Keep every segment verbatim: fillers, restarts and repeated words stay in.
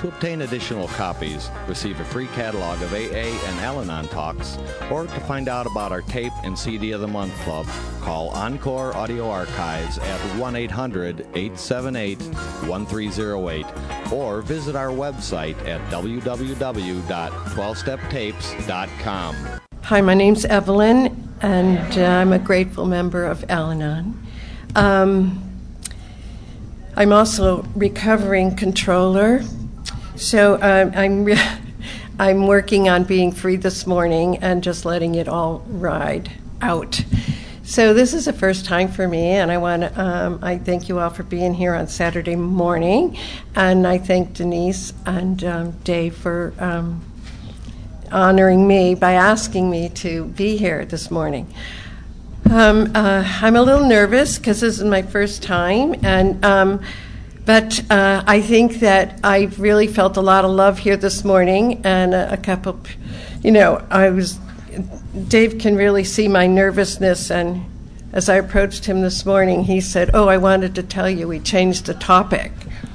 To obtain additional copies, receive a free catalog of A A and Al-Anon talks, or to find out about our tape and C D of the Month Club, call Encore Audio Archives at one eight hundred, eight seven eight, one three zero eight or visit our website at w w w dot twelve step tapes dot com. Hi, my name's Evelyn, and uh, I'm a grateful member of Al-Anon. Um, I'm also recovering controller. So uh, I'm re- I'm working on being free this morning and just letting it all ride out. So this is the first time for me, and I want to um, I thank you all for being here on Saturday morning, and I thank Denise and um, Dave for um, honoring me by asking me to be here this morning. Um, uh, I'm a little nervous because this is my first time, and. Um, But uh, I think that I really felt a lot of love here this morning, and a, a couple, you know, I was, Dave can really see my nervousness, and as I approached him this morning, he said, oh, I wanted to tell you we changed the topic.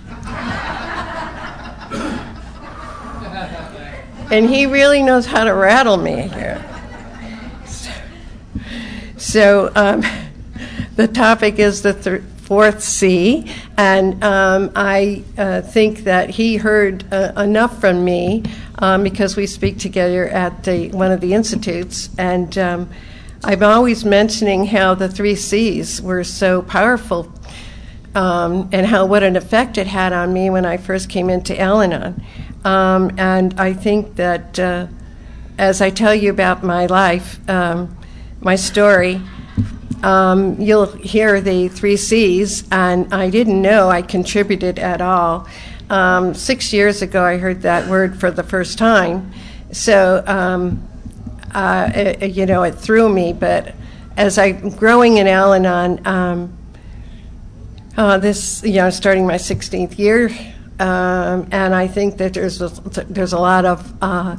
And he really knows how to rattle me here. So, so um, the topic is the th- fourth C, and um, I uh, think that he heard uh, enough from me um, because we speak together at the, one of the institutes, and um, I'm always mentioning how the three C's were so powerful um, and how what an effect it had on me when I first came into Al-Anon. Um, and I think that uh, as I tell you about my life, um, my story, Um, you'll hear the three C's, and I didn't know I contributed at all. Um, six years ago, I heard that word for the first time, so um, uh, it, you know, it threw me. But as I'm growing in Al-Anon, um, uh, this, you know, starting my sixteenth year, um, and I think that there's a, there's a lot of uh,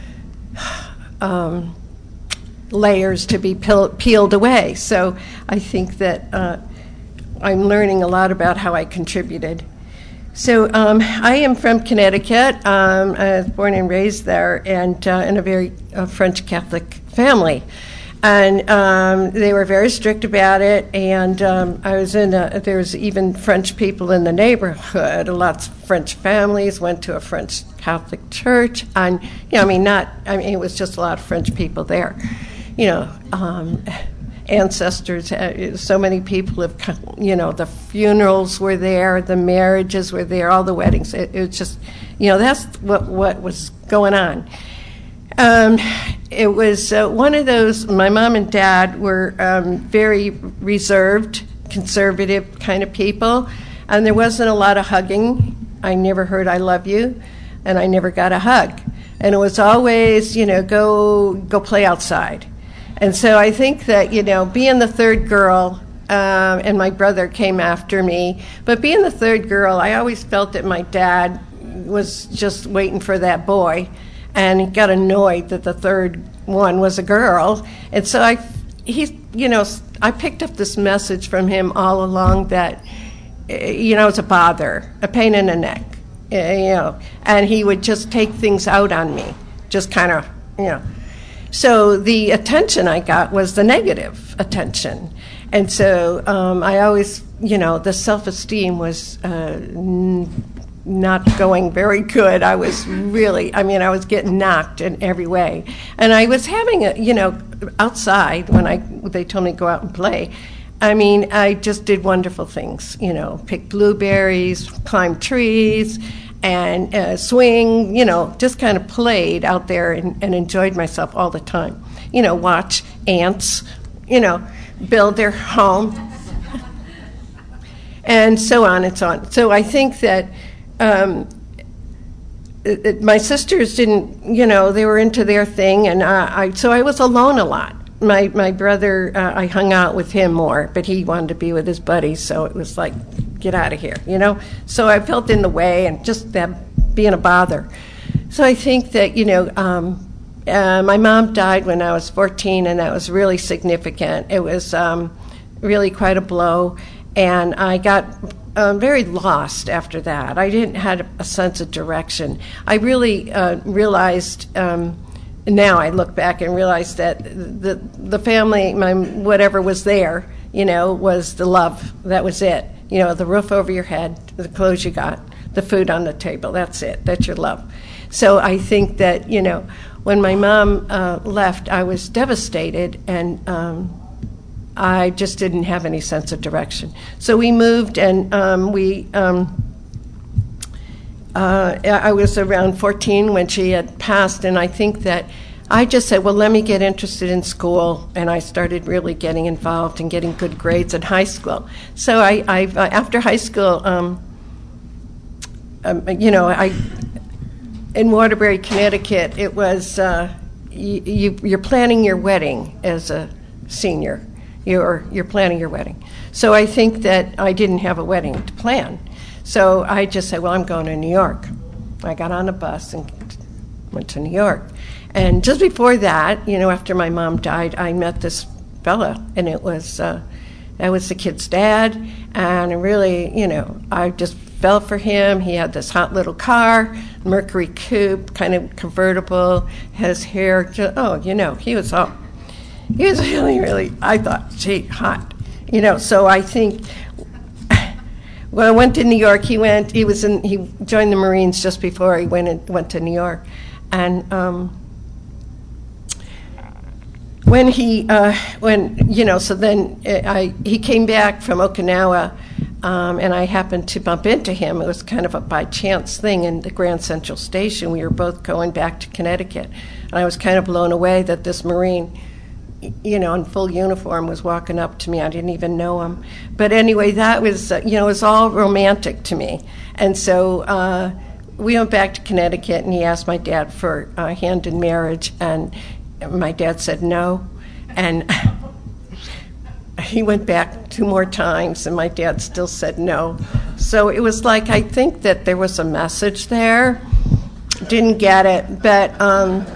um, layers to be peel- peeled away. So I think that uh, I'm learning a lot about how I contributed. So um, I am from Connecticut. Um, I was born and raised there, and uh, in a very uh, French Catholic family. And um, they were very strict about it, and um, I was in a, there was even French people in the neighborhood. Lots of French families went to a French Catholic church, and, you know, I mean, not, I mean, it was just a lot of French people there. You know, um, ancestors, uh, so many people have come, you know, the funerals were there, the marriages were there, all the weddings. It, it was just, you know, that's what, what was going on. Um, it was uh, one of those, my mom and dad were um, very reserved, conservative kind of people, and there wasn't a lot of hugging. I never heard I love you, and I never got a hug. And it was always, you know, go go play outside. And so I think that, you know, being the third girl, um, and my brother came after me, but being the third girl, I always felt that my dad was just waiting for that boy, and he got annoyed that the third one was a girl. And so I, he, you know, I picked up this message from him all along that, you know, it's a bother, a pain in the neck, you know, and he would just take things out on me, just kind of, you know. So the attention I got was the negative attention. And so um, I always, you know, the self-esteem was uh, n- not going very good. I was really, I mean, I was getting knocked in every way. And I was having a, you know, outside when I they told me to go out and play, I mean, I just did wonderful things, you know, pick blueberries, climb trees, and uh, swing, you know, just kind of played out there and, and enjoyed myself all the time. You know, watch ants, you know, build their home, and so on and so on. So I think that um, it, it, my sisters didn't, you know, they were into their thing, and uh, I so I was alone a lot. My my brother, uh, I hung out with him more, but he wanted to be with his buddies, so it was like, get out of here, you know? So I felt in the way and just that being a bother. So I think that, you know, um, uh, my mom died when I was fourteen, and that was really significant. It was um, really quite a blow, and I got uh, very lost after that. I didn't have a sense of direction. I really uh, realized, um, now I look back and realize that the the family, my whatever was there, you know, was the love. That was it. You know, the roof over your head, the clothes you got, the food on the table. That's it. That's your love. So I think that, you know, when my mom uh, left, I was devastated, and um, I just didn't have any sense of direction. So we moved, and um, we, um, uh, I was around fourteen when she had passed, and I think that I just said, well, let me get interested in school, and I started really getting involved and getting good grades in high school. So I, I after high school, um, um, you know, I in Waterbury, Connecticut, it was uh, you, you, you're planning your wedding as a senior. You're you're planning your wedding. So I think that I didn't have a wedding to plan. So I just said, well, I'm going to New York. I got on a bus and went to New York. And just before that, you know, after my mom died, I met this fella, and it was uh, that was the kid's dad, and really, you know, I just fell for him. He had this hot little car, Mercury coupe, kind of convertible, his hair, just, oh, you know, he was all, he was really, really, I thought, gee, hot, you know. So I think, when I went to New York, he went, he was in, he joined the Marines just before he went and went to New York, and um, when he, uh, when you know, so then I, he came back from Okinawa, um, and I happened to bump into him. It was kind of a by chance thing in the Grand Central Station. We were both going back to Connecticut, and I was kind of blown away that this Marine, you know, in full uniform, was walking up to me. I didn't even know him, but anyway, that was, uh, you know, it was all romantic to me, and so. Uh, we went back to Connecticut, and he asked my dad for a hand in marriage, and my dad said no, and he went back two more times, and my dad still said no. So it was like, I think that there was a message there. Didn't get it, but um,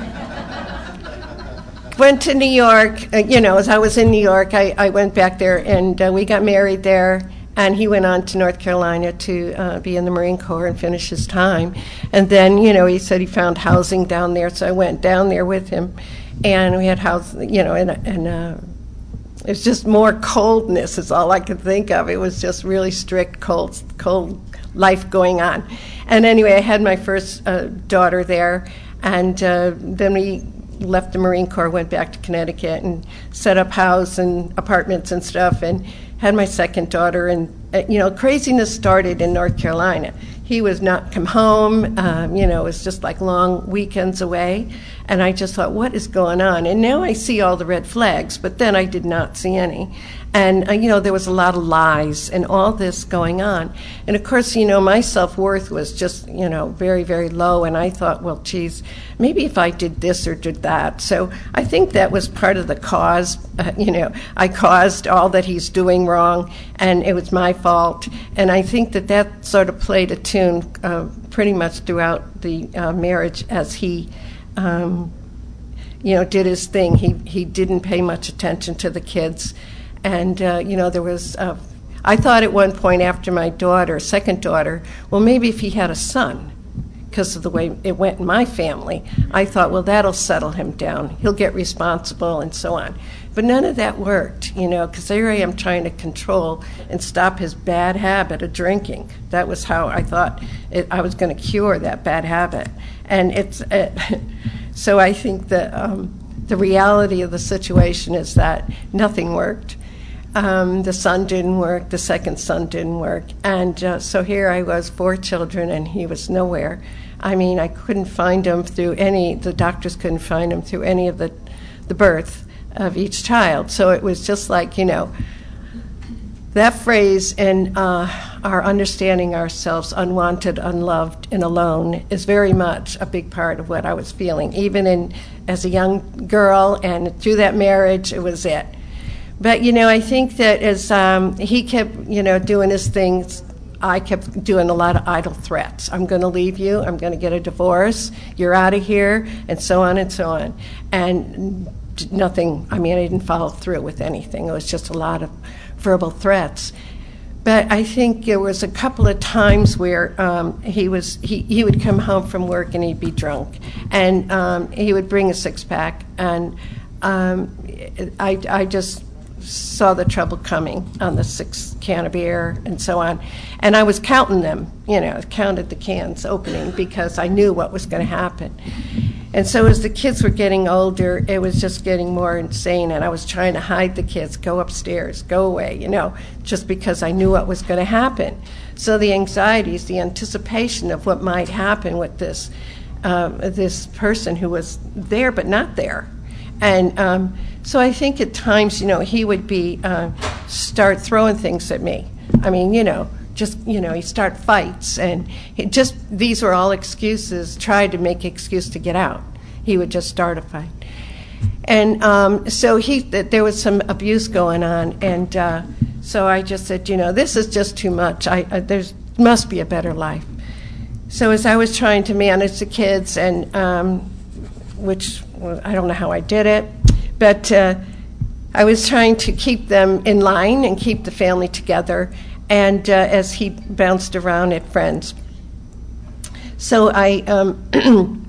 went to New York. Uh, you know, as I was in New York, I, I went back there, and uh, we got married there. And he went on to North Carolina to uh, be in the Marine Corps and finish his time. And then, you know, he said he found housing down there, so I went down there with him. And we had house, you know, and, and uh, it was just more coldness is all I could think of. It was just really strict, cold, cold life going on. And anyway, I had my first uh, daughter there, and uh, then we left the Marine Corps, went back to Connecticut, and set up house and apartments and stuff, and had my second daughter. And uh, you know, craziness started in North Carolina. He was not come home. Um, you know, it was just like long weekends away. And I just thought, what is going on? And now I see all the red flags, but then I did not see any. And, uh, you know, there was a lot of lies and all this going on. And, of course, you know, my self-worth was just, you know, very, very low. And I thought, well, geez, maybe if I did this or did that. So I think that was part of the cause. Uh, you know, I caused all that he's doing wrong, and it was my fault. And I think that that sort of played a tune uh, pretty much throughout the uh, marriage as he... Um, you know, did his thing. He he didn't pay much attention to the kids. And, uh, you know, there was, uh, I thought at one point after my daughter, second daughter, well, maybe if he had a son, because of the way it went in my family, I thought, well, that'll settle him down. He'll get responsible and so on. But none of that worked, you know, because here I am trying to control and stop his bad habit of drinking. That was how I thought it, I was going to cure that bad habit. And it's, uh, so I think that um, the reality of the situation is that nothing worked. Um, the son didn't work, the second son didn't work. And uh, so here I was, four children, and he was nowhere. I mean, I couldn't find him through any, the doctors couldn't find him through any of the, the birth of each child. So it was just like, you know, that phrase in uh, our understanding ourselves unwanted, unloved, and alone is very much a big part of what I was feeling. Even in as a young girl and through that marriage, it was it. But, you know, I think that as um, he kept, you know, doing his things, I kept doing a lot of idle threats. I'm going to leave you. I'm going to get a divorce. You're out of here, and so on and so on. And nothing, I mean, I didn't follow through with anything. It was just a lot of verbal threats. But I think there was a couple of times where um, he was he, he would come home from work and he'd be drunk, and um, he would bring a six pack, and um, I I just saw the trouble coming on the sixth can of beer and so on, and I was counting them, you know, counted the cans opening because I knew what was going to happen. And so as the kids were getting older, it was just getting more insane, and I was trying to hide the kids, go upstairs, go away, you know, just because I knew what was going to happen. So the anxieties, the anticipation of what might happen with this um, this person who was there but not there. And um, so I think at times, you know, he would be uh, start throwing things at me. I mean, you know, just, you know, he'd start fights, and he just, these were all excuses, tried to make excuse to get out. He would just start a fight. And um, so he, there was some abuse going on, and uh, so I just said, you know, this is just too much. I, I there must be a better life. So as I was trying to manage the kids, and um, which, well, I don't know how I did it, but uh, I was trying to keep them in line and keep the family together, and uh, as he bounced around at friends. So I, um,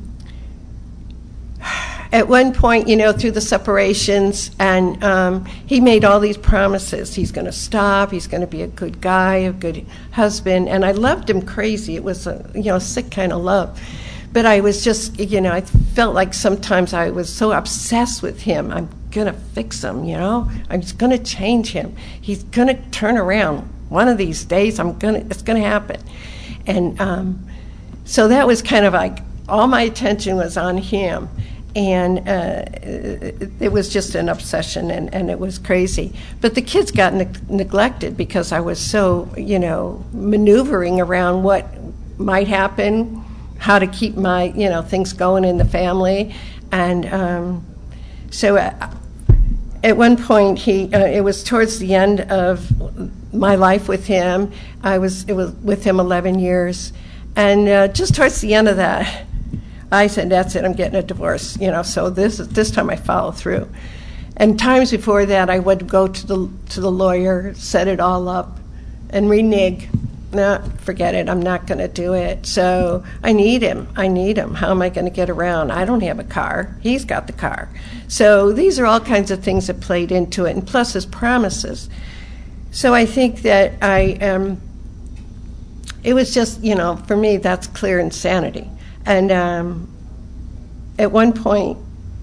at one point, you know, through the separations, and um, he made all these promises. He's going to stop, he's going to be a good guy, a good husband, and I loved him crazy. It was a, you know, a sick kind of love. But I was just, you know, I felt like sometimes I was so obsessed with him. I'm going to fix him, you know. I'm just going to change him. He's going to turn around. One of these days, I'm gonna, it's going to happen. And um, so that was kind of like, all my attention was on him. And uh, it, it was just an obsession, and, and it was crazy. But the kids got ne- neglected because I was so, you know, maneuvering around what might happen, how to keep my, you know, things going in the family. And um, so uh, at one point, he uh, it was towards the end of my life with him. I was it was with him eleven years, and uh, just towards the end of that, I said, "That's it. I'm getting a divorce." You know, so this this time I followed through. And times before that, I would go to the to the lawyer, set it all up, and renege. No, forget it. I'm not going to do it. So I need him. I need him. How am I going to get around? I don't have a car. He's got the car. So these are all kinds of things that played into it, and plus his promises. So I think that I, um, it was just, you know, for me, that's clear insanity. And um, at one point,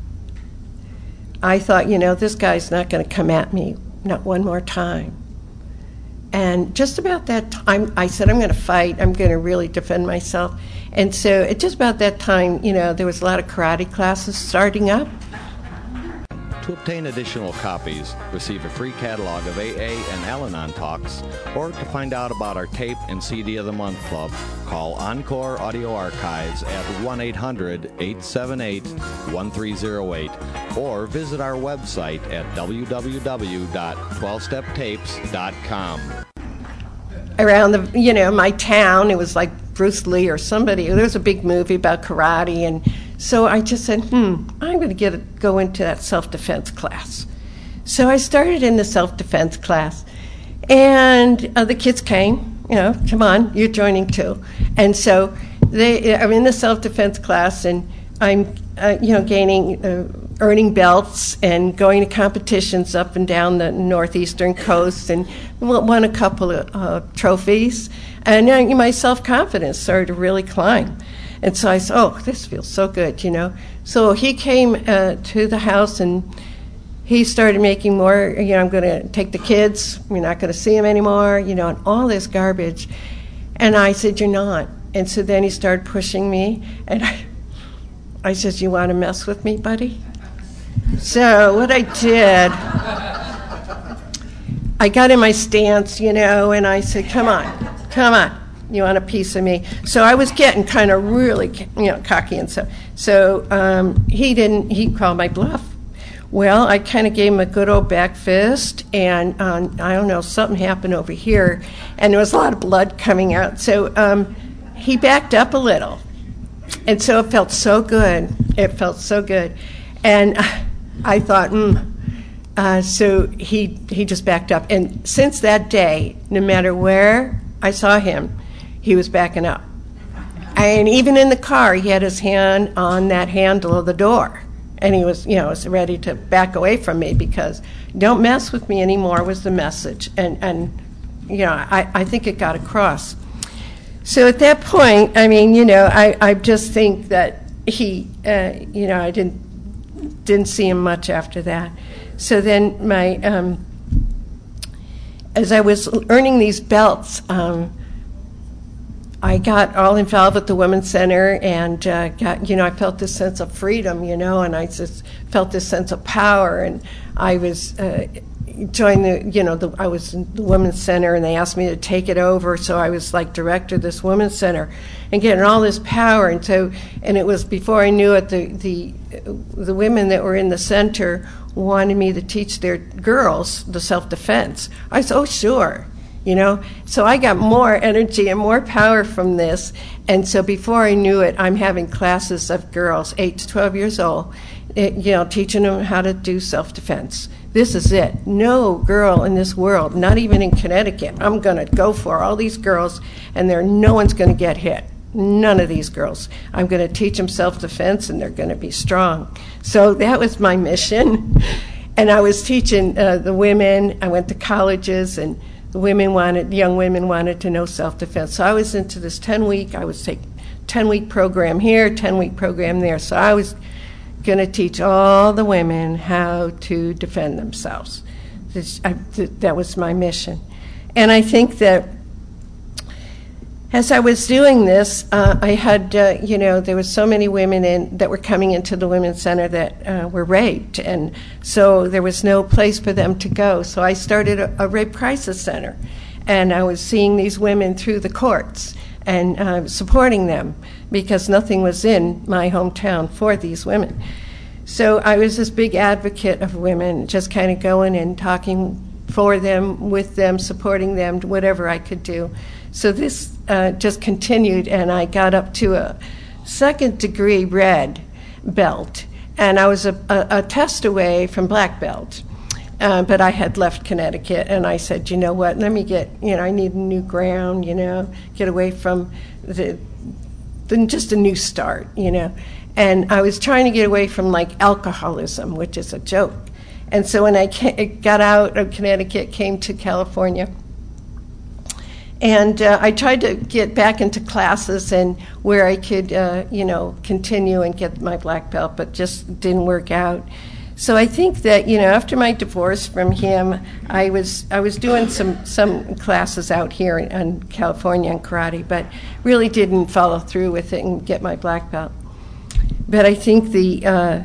I thought, you know, this guy's not going to come at me, not one more time. And just about that time, I said, I'm going to fight. I'm going to really defend myself. And so at just about that time, you know, there was a lot of karate classes starting up. To obtain additional copies, receive a free catalog of A A and Al-Anon talks, or to find out about our Tape and C D of the Month Club, call Encore Audio Archives at one eight hundred, eight seven eight, one three zero eight, or visit our website at w w w dot twelve step tapes dot com. Around the, you know, my town, it was like Bruce Lee or somebody. There was a big movie about karate, and so I just said, hmm, I'm going to get a, go into that self-defense class. So I started in the self-defense class, and uh, the kids came, you know, come on, you're joining too. And so they, I'm in the self-defense class, and I'm, uh, you know, gaining, uh, earning belts and going to competitions up and down the northeastern coast, and won a couple of uh, trophies. And uh, my self-confidence started to really climb. And so I said, oh, this feels so good, you know. So he came uh, to the house, and he started making more, you know, I'm going to take the kids, you're not going to see them anymore, you know, and all this garbage. And I said, you're not. And so then he started pushing me, and I, I said, you want to mess with me, buddy? So what I did, I got in my stance, you know, and I said, come on, come on. You want a piece of me? So I was getting kind of really, you know, cocky and stuff. So um, he didn't, he called my bluff. Well, I kind of gave him a good old back fist, and um, I don't know, something happened over here, and there was a lot of blood coming out. So um, he backed up a little, and so it felt so good. It felt so good. And I thought, hmm, Uh, so he he just backed up. And since that day, no matter where I saw him, he was backing up. And even in the car, he had his hand on that handle of the door. And he was, you know, was ready to back away from me because don't mess with me anymore was the message. And, and you know, I, I think it got across. So at that point, I mean, you know, I, I just think that he, uh, you know, I didn't didn't see him much after that. So then my, um, as I was earning these belts, um, I got all involved with the Women's Center and uh, got, you know, I felt this sense of freedom, you know, and I just felt this sense of power. And I was uh, joined the, you know, the, I was in the Women's Center and they asked me to take it over. So I was like director of this Women's Center and getting all this power. And so, and it was before I knew it, the the the women that were in the center wanted me to teach their girls the self-defense. I said, oh, sure. You know, so I got more energy and more power from this. And so before I knew it, I'm having classes of girls, eight to twelve years old, it, you know, teaching them how to do self-defense. This is it. No girl in this world, not even in Connecticut, I'm going to go for all these girls, and there, no one's going to get hit. None of these girls. I'm going to teach them self-defense, and they're going to be strong. So that was my mission. And I was teaching uh, the women. I went to colleges, and the women wanted, young women wanted to know self-defense. So I was into this ten-week, I was taking ten-week program here, ten-week program there. So I was going to teach all the women how to defend themselves. This, I, th- that was my mission. And I think that as I was doing this, uh, I had, uh, you know, there were so many women in, that were coming into the Women's Center that uh, were raped, and so there was no place for them to go. So I started a, a rape crisis center, and I was seeing these women through the courts and uh, supporting them because nothing was in my hometown for these women. So I was this big advocate of women, just kind of going and talking for them, with them, supporting them, whatever I could do. So this uh, just continued, and I got up to a second degree red belt, and I was a, a, a test away from black belt. Uh, but I had left Connecticut, and I said, you know what, let me get, you know, I need a new ground, you know, get away from the, the just a new start, you know. And I was trying to get away from, like, alcoholism, which is a joke. And so when I got out of Connecticut, came to California, and uh, I tried to get back into classes and where I could, uh, you know, continue and get my black belt, but just didn't work out. So I think that, you know, after my divorce from him, I was I was doing some, some classes out here in, in California in karate, but really didn't follow through with it and get my black belt. But I think the uh,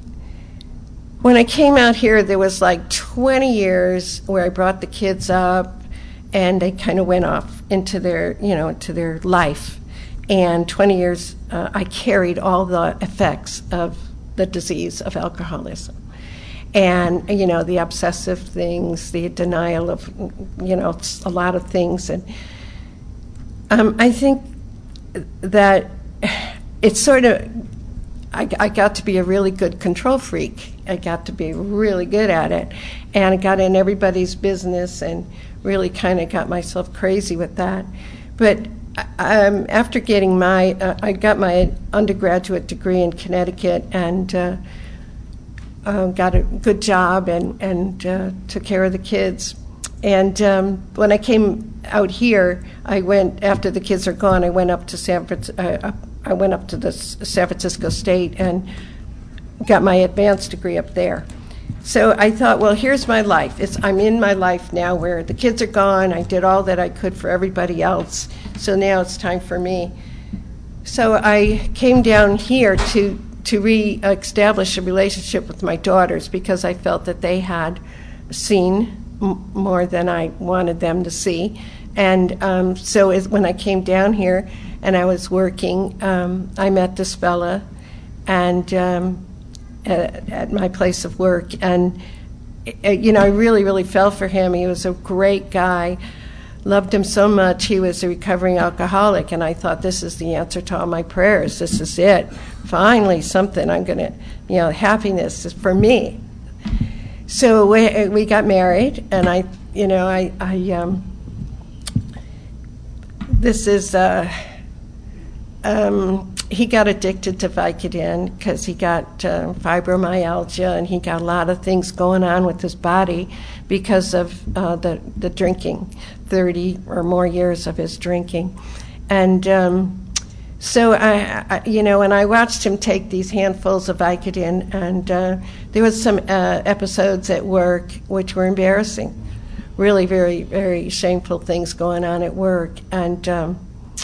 when I came out here, there was like twenty years where I brought the kids up, and they kind of went off into their, you know, into their life. And twenty years, uh, I carried all the effects of the disease of alcoholism. And, you know, the obsessive things, the denial of, you know, a lot of things. And um, I think that it's sort of, I, I got to be a really good control freak. I got to be really good at it. And I got in everybody's business and really kind of got myself crazy with that. But um, after getting my, uh, I got my undergraduate degree in Connecticut and uh, uh, got a good job and, and uh, took care of the kids. And um, when I came out here, I went, after the kids are gone, I went up to San Francisco, uh, I went up to the San Francisco State and got my advanced degree up there. So I thought, well, here's my life. It's, I'm in my life now where the kids are gone. I did all that I could for everybody else. So now it's time for me. So I came down here to, to re-establish a relationship with my daughters because I felt that they had seen m- more than I wanted them to see. And um, so as, when I came down here and I was working, um, I met this fella and um, at, at my place of work. And, uh, you know, I really, really fell for him. He was a great guy. Loved him so much. He was a recovering alcoholic, and I thought, this is the answer to all my prayers. This is it. Finally, something I'm going to, you know, happiness is for me. so we, we got married, and I, you know, I, I um, this is, uh, um, he got addicted to Vicodin because he got uh, fibromyalgia, and he got a lot of things going on with his body because of uh, the, the drinking, thirty or more years of his drinking. And um, so, I, I, you know, and I watched him take these handfuls of Vicodin, and uh, there was some uh, episodes at work which were embarrassing, really very, very shameful things going on at work. And um,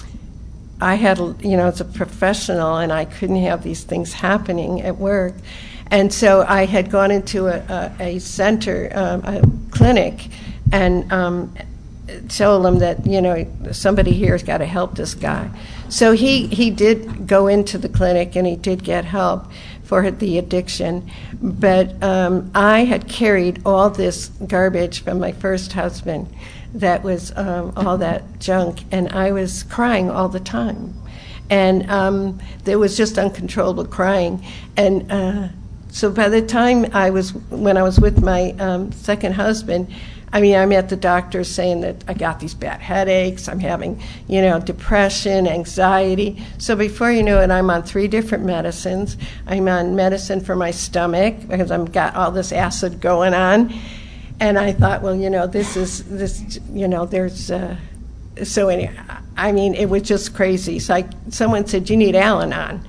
I had, you know, as a professional, and I couldn't have these things happening at work. And so I had gone into a, a, a center, um, a clinic, and um, told them that, you know, somebody here has got to help this guy. So he, he did go into the clinic, and he did get help for the addiction. But um, I had carried all this garbage from my first husband, that was um, all that junk, and I was crying all the time. And um, there was just uncontrollable crying. And uh, so by the time I was, when I was with my um, second husband, I mean, I'm at the doctor saying that I got these bad headaches, I'm having, you know, depression, anxiety. So before you know it, I'm on three different medicines. I'm on medicine for my stomach because I've got all this acid going on. And I thought, well, you know, this is, this, you know, there's, uh, so anyway, I mean, it was just crazy. So I, someone said, you need Al-Anon.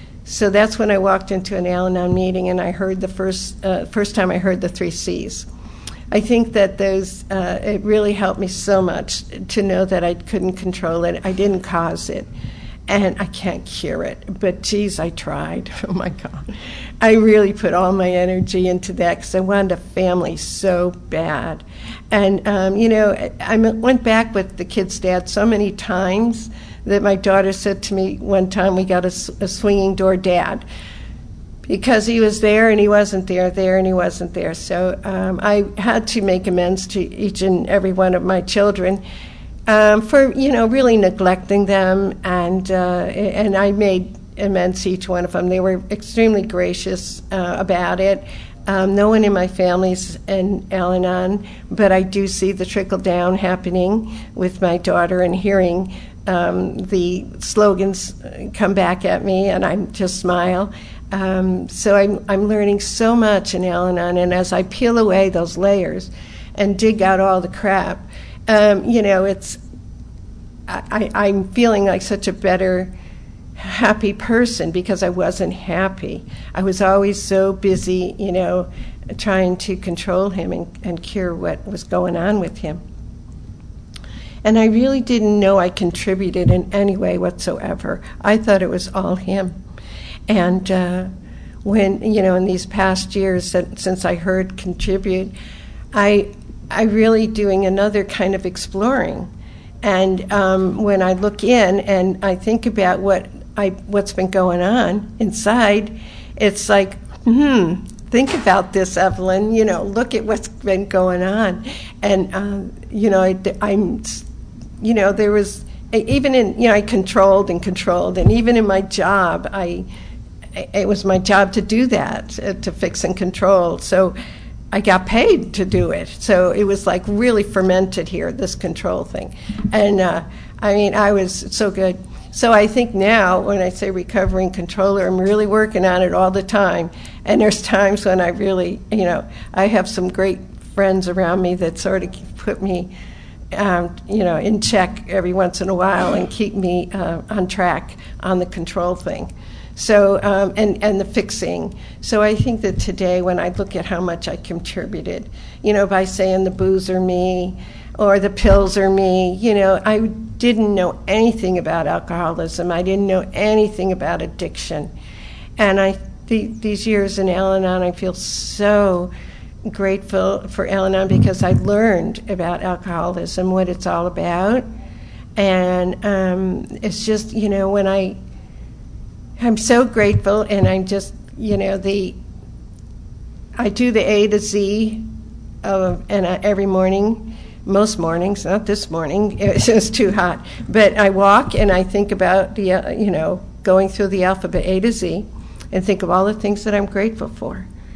So that's when I walked into an Al-Anon meeting, and I heard the first, uh, first time I heard the three C's. I think that those, uh, it really helped me so much to know that I couldn't control it. I didn't cause it, and I can't cure it. But geez, I tried. Oh my God. I really put all my energy into that because I wanted a family so bad. And, um, you know, I went back with the kid's dad so many times that my daughter said to me one time, we got a, a swinging door dad, because he was there and he wasn't there, there and he wasn't there. So um, I had to make amends to each and every one of my children um, for, you know, really neglecting them, and uh, and I made amends to each one of them. They were extremely gracious uh, about it. Um, no one in my family's in Al-Anon, but I do see the trickle down happening with my daughter, and hearing um, the slogans come back at me, and I just smile. Um, so I'm, I'm learning so much in Al-Anon, and as I peel away those layers and dig out all the crap, um, you know, it's I, I'm feeling like such a better, happy person because I wasn't happy. I was always so busy, you know, trying to control him and, and cure what was going on with him. And I really didn't know I contributed in any way whatsoever. I thought it was all him. And uh, when, you know, in these past years that, since I heard contribute, I I really doing another kind of exploring. And um, when I look in and I think about what I what's been going on inside, it's like, hmm, think about this, Evelyn. You know, look at what's been going on. And, um, you know, I, I'm, you know, there was, even in, you know, I controlled and controlled. And even in my job, I, it was my job to do that, uh, to fix and control. So I got paid to do it. So it was like really fermented here, this control thing. And uh, I mean, I was so good. So I think now when I say recovering controller, I'm really working on it all the time. And there's times when I really, you know, I have some great friends around me that sort of put me, um, you know, in check every once in a while and keep me uh, on track on the control thing. So, um, and, and the fixing. So I think that today when I look at how much I contributed, you know, by saying the booze are me or the pills are me, you know, I didn't know anything about alcoholism. I didn't know anything about addiction. And I, the, these years in Al-Anon, I feel so grateful for Al-Anon because I learned about alcoholism, what it's all about. And um, it's just, you know, when I, I'm so grateful, and I'm just, you know, the, I do the A to Z of, and I, every morning, most mornings, not this morning, it was too hot, but I walk and I think about the, uh, you know, going through the alphabet A to Z and think of all the things that I'm grateful for.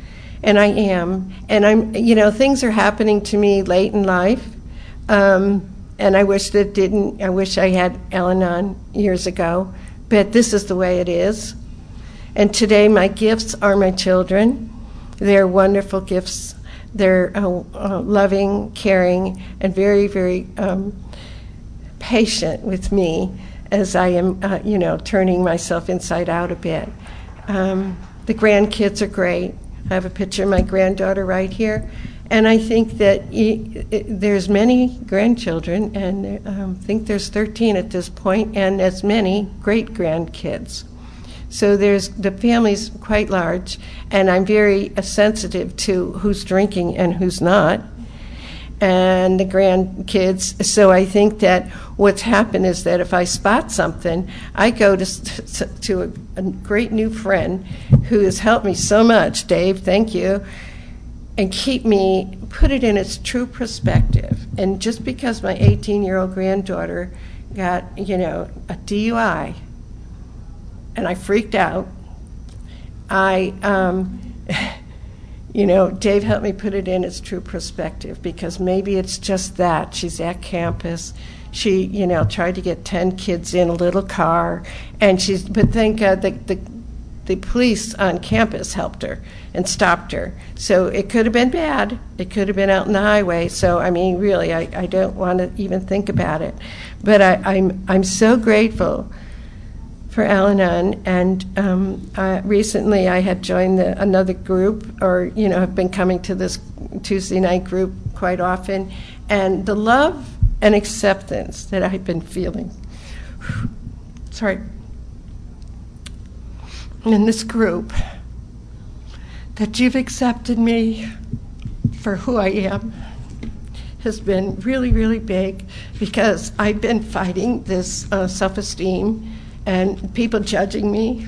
and I am. And I'm, you know, things are happening to me late in life, um, and I wish that didn't. I wish I had Al-Anon years ago, but this is the way it is. And today, my gifts are my children. They're wonderful gifts. They're uh, uh, loving, caring, and very, very um, patient with me as I am, uh, you know, turning myself inside out a bit. Um, the grandkids are great. I have a picture of my granddaughter right here. And I think that y- it, there's many grandchildren, and um, I think there's thirteen at this point, and as many great-grandkids. So there's the family's quite large, and I'm very uh, sensitive to who's drinking and who's not, and the grandkids. So I think that what's happened is that if I spot something, I go to to a, a great new friend who has helped me so much, Dave, thank you, and keep me, put it in its true perspective. And just because my eighteen-year-old granddaughter got, you know, a D U I, and I freaked out, I, um, you know, Dave helped me put it in its true perspective, because maybe it's just that. She's at campus. She, you know, tried to get ten kids in a little car, and she's, but thank God the, the, the police on campus helped her and stopped her. So it could have been bad. It could have been out in the highway. So, I mean, really, I, I don't want to even think about it. But I, I'm, I'm so grateful for Al-Anon, and um, uh, recently I had joined the, another group, or, you know, have been coming to this Tuesday night group quite often, and the love and acceptance that I've been feeling, sorry, in this group, that you've accepted me for who I am, has been really, really big, because I've been fighting this uh, self-esteem and people judging me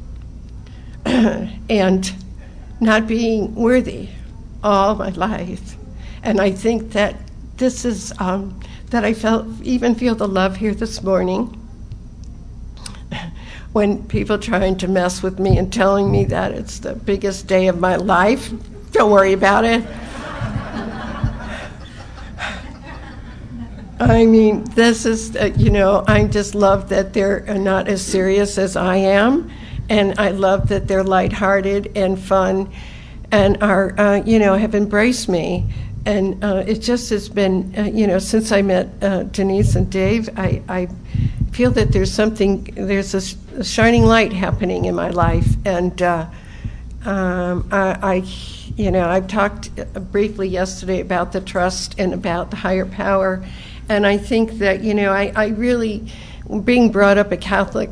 and not being worthy all my life. And I think that this is, um, that I felt, even feel the love here this morning when people trying to mess with me and telling me that it's the biggest day of my life. Don't worry about it. I mean, this is, uh, you know, I just love that they're not as serious as I am, and I love that they're lighthearted and fun and are, uh, you know, have embraced me. And uh, it just has been, uh, you know, since I met uh, Denise and Dave, I, I feel that there's something, there's a, a shining light happening in my life. And uh, um, I, I, you know, I've talked briefly yesterday about the trust and about the higher power. And I think that, you know, I, I really, being brought up a Catholic,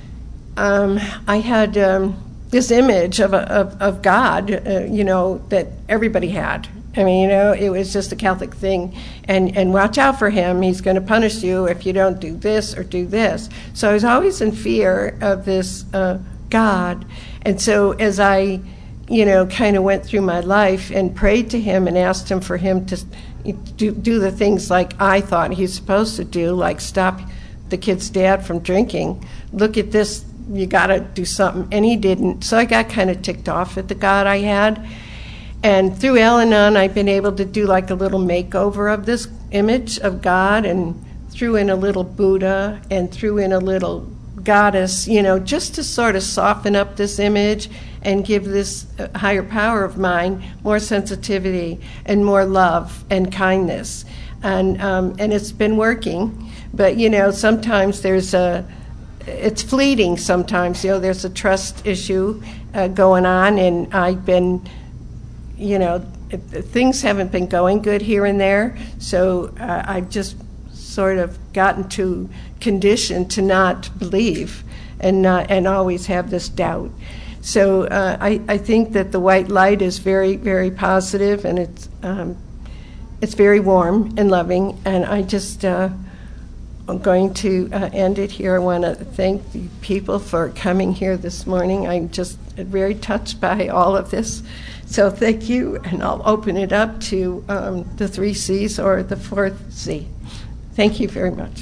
um, I had um, this image of, a, of, of God, uh, you know, that everybody had. I mean, you know, it was just a Catholic thing. And, and watch out for him. He's going to punish you if you don't do this or do this. So I was always in fear of this uh, God. And so as I, you know, kind of went through my life and prayed to him and asked him for him to Do, do the things like I thought he's supposed to do, like stop the kid's dad from drinking. Look at this, you got to do something. And he didn't. So I got kind of ticked off at the God I had. And through Al-Anon, I've been able to do like a little makeover of this image of God, and threw in a little Buddha and threw in a little goddess, you know, just to sort of soften up this image and give this higher power of mine more sensitivity and more love and kindness. And um, and it's been working. But, you know, sometimes there's a, it's fleeting sometimes. You know, there's a trust issue uh, going on, and I've been, you know, things haven't been going good here and there. So uh, I've just sort of gotten to condition to not believe and not, and always have this doubt. So uh, I, I think that the white light is very, very positive, and it's um, it's very warm and loving. And I just uh, I'm going to uh, end it here. I want to thank the people for coming here this morning. I'm just very touched by all of this. So thank you, and I'll open it up to um, the three C's or the fourth C. Thank you very much.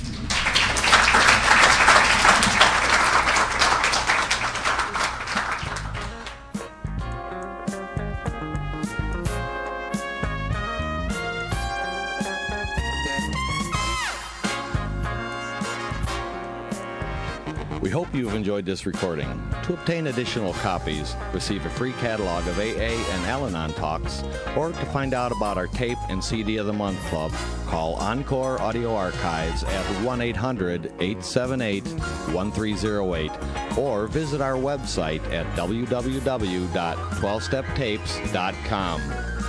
We hope you've enjoyed this recording. To obtain additional copies, receive a free catalog of A A and Al-Anon talks, or to find out about our Tape and C D of the Month Club, call Encore Audio Archives at one eight hundred, eight seven eight, one three zero eight or visit our website at w w w dot twelve step tapes dot com.